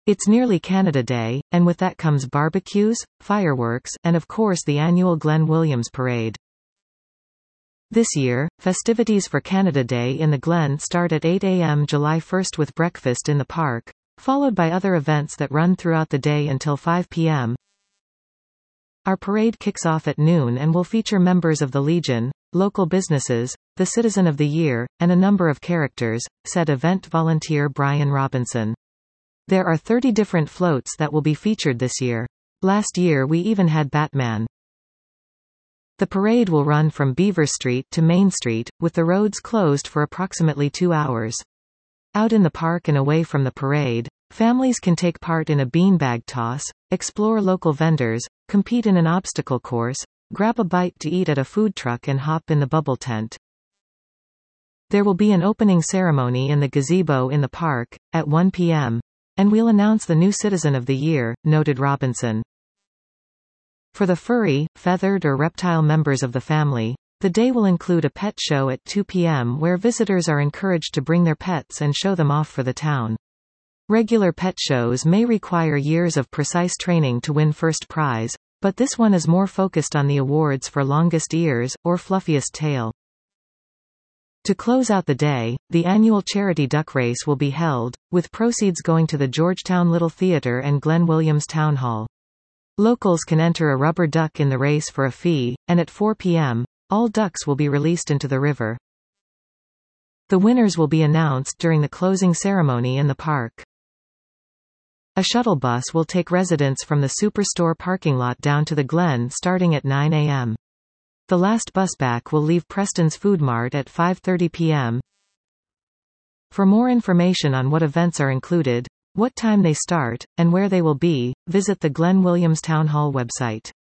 It's nearly Canada Day, and with that comes barbecues, fireworks, and of course the annual Glenn Williams Parade. This year, festivities for Canada Day in the Glen start at 8 a.m. July 1st with breakfast in the park, followed by other events that run throughout the day until 5 p.m. Our parade kicks off at noon and will feature members of the Legion, local businesses, the Citizen of the Year, and a number of characters, said event volunteer Brian Robinson. There are 30 different floats that will be featured this year. Last year we even had Batman. The parade will run from Beaver Street to Main Street, with the roads closed for approximately 2 hours. Out in the park and away from the parade, families can take part in a beanbag toss, explore local vendors, compete in an obstacle course, grab a bite to eat at a food truck and hop in the bubble tent. There will be an opening ceremony in the gazebo in the park, at 1 p.m. And we'll announce the new Citizen of the Year, noted Robinson. For the furry, feathered or reptile members of the family, the day will include a pet show at 2 p.m. where visitors are encouraged to bring their pets and show them off for the town. Regular pet shows may require years of precise training to win first prize, but this one is more focused on the awards for longest ears, or fluffiest tail. To close out the day, the annual charity duck race will be held, with proceeds going to the Georgetown Little Theatre and Glenn Williams Town Hall. Locals can enter a rubber duck in the race for a fee, and at 4 p.m., all ducks will be released into the river. The winners will be announced during the closing ceremony in the park. A shuttle bus will take residents from the Superstore parking lot down to the Glen starting at 9 a.m. The last bus back will leave Preston's Food Mart at 5:30 p.m. For more information on what events are included, what time they start, and where they will be, visit the Glenn Williams Town Hall website.